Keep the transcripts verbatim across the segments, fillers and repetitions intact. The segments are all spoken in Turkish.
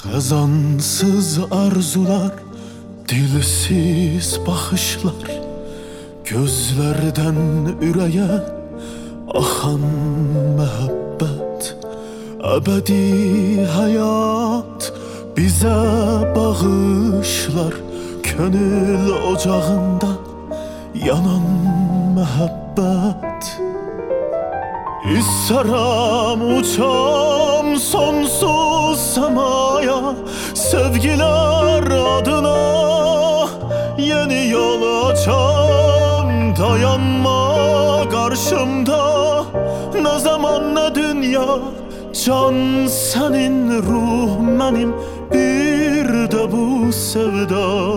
Hazansız arzular, dilsiz bakışlar, gözlerden üreye akan mehabbet. Ebedi hayat bize bağışlar, gönül ocağında yanan mehabbet. İsterim uçam sonsuz semaya, sevgiler adına yeni yol açam. Dayanma karşımda ne zaman ne dünya, can senin ruh benim, bir de bu sevda.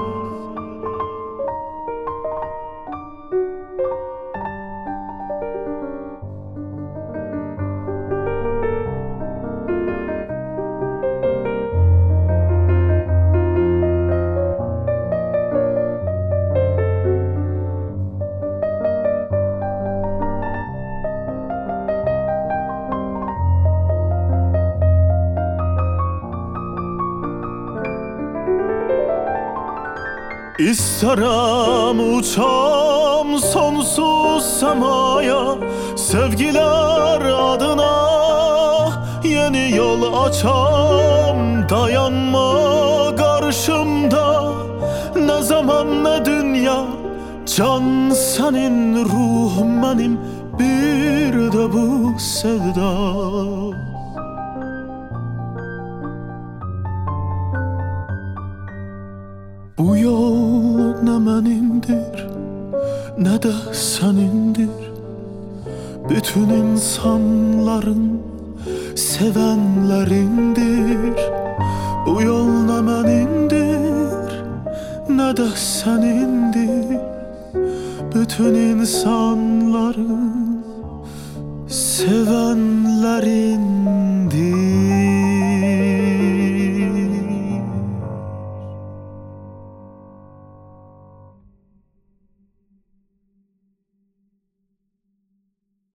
İsterim uçam sonsuz semaya, sevgiler adına yeni yol açam. Dayanma karşımda ne zaman ne dünya, can senin ruh benim, bir de bu sevda. Bu yol ne benindir ne de senindir. Bütün insanların sevenlerindir. Bu yol ne benindir ne de senindir. Bütün insanların sevenlerindir.